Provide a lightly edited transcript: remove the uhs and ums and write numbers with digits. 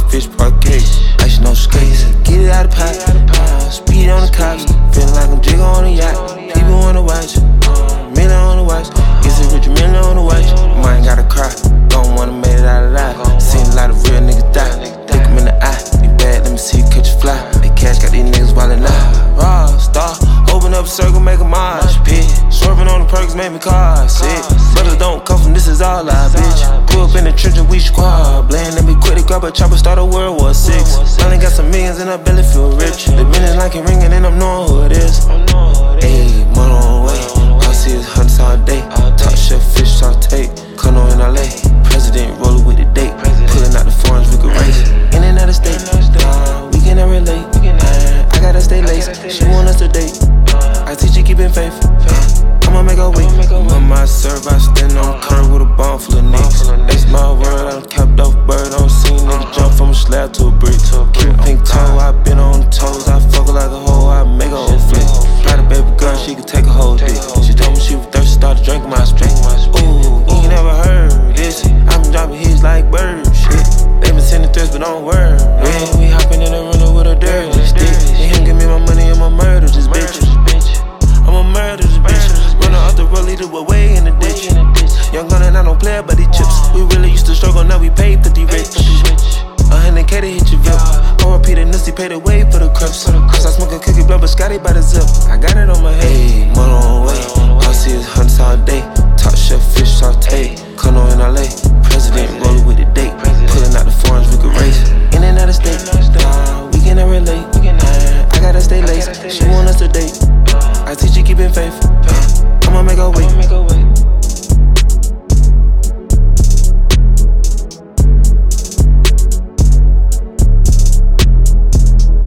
fish parquet. Ice no skates, get it out of pot. Speed on the cops, feeling like I'm Jigga on a yacht. People wanna watch, million on the watch. It's a rich million on the watch. Mine gotta cry, don't wanna make it out alive. Seen a lot of real niggas die, look 'em in the eye. You bad, let me see you catch a fly. They cash got these niggas wildin' out. Raw star, open up a circle, make a mosh pit. Swerving on the perks, make me car sick. Brothers don't come from this is all I bitch. Grew up in the trench and we squad. Bland and be quick to grab a chopper, start a World War VI. Finally got some millions and I belly feel rich. The minutes like it ringing and I'm knowing who it is. Ayy, money on the way. All I see is hunts all day. Top chef, fish saute. Cono in LA. President rollin' with the date. Pulling out the foreigns, we could race. In and out of state. We cannot relate. I gotta stay laced. She want us to date. I teach you keeping faith. I'ma make her wait. On my serve, I stand on curb with a bomb full of nicks. That's my word, I'm capped off bird. I don't see nigga jump from a slab to a brick. Keep a pink toe, I been on toes. I fuck her like a hoe, I make her whole flip. Got a baby girl, she can take a whole dick. She told me she was thirsty, started drinking my spit. Ooh, you ain't never heard this. I've been dropping hits like birds. Shit, they been sending threats, but don't worry. We hopping in the runner with a dirty stick. And him give me my money, I'ma murder this bitch. I'ma murder this bitch. Running off the road, lead away in the ditch. Young gun and I don't play about these chips. We really used to struggle, now we pay 50 rich. 100K to hit your VIP. R.I.P. the Nipsey, pay the way for the crips. Cause I smoke a cookie, blow, but Scotty by the zip. I got it on my head. Money on